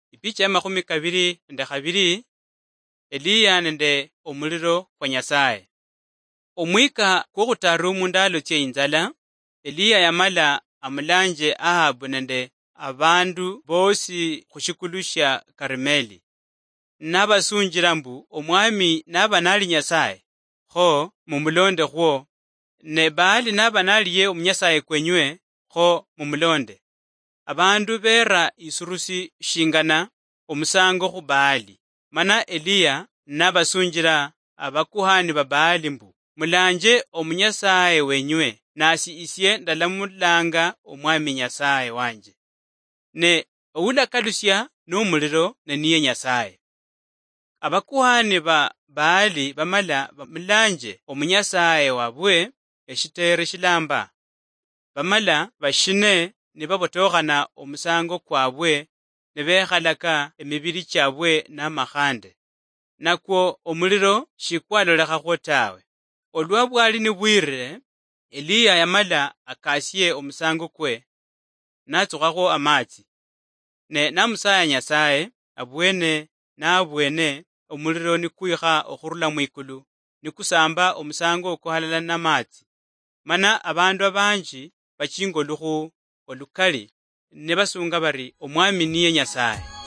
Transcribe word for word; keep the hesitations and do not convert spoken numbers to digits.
Ipicha ya makumi kabiri nende kabiri Eliya nende omuliro kwa Nyasaye. Omwika kwa kutaru mundalo che inzala, Eliya yamala amulanje Ahabu nende abandu bosi kushikulusha Karmeli. Nabasunjira mbu omwami naba nali Nyasaye, kho mumulonde khwo, ne Baali naba naliye omunyasaye kwenywe, kho mumulonde. Abandu bera isurusi shingana omusango khu Baali. Mana Eliya nabasunjira abakuhani ba Baali mbu mulanje omunyasaye wenywe, nasi isye ndalamulanga omwami Nyasaye wanje. Ne oulakalusya n'omuliro ne niye Nyasaye. Abakuhani ba Baali bamala bamulanje omunyasaye wabwe eshitere shilamba. Bamala bashine ne babotokhana omusango kwabwe ne bekhalaka emibili chabwe n'amakhande. Nakwo omuliro shikwalolekhakho tawe. Olwa bwali ni bwire, Eliya yamala akasye omusango kwe natsukhakho amatsi. Ne namusaya Nyasaye abwene na abwene omuliro nikwikha okhurula mwikulu nikusamba omusango okwo halala n'amatsi. Mana abandu abanji bachinga olukhu olukali ne basunga bari omwami niye Nyasaye.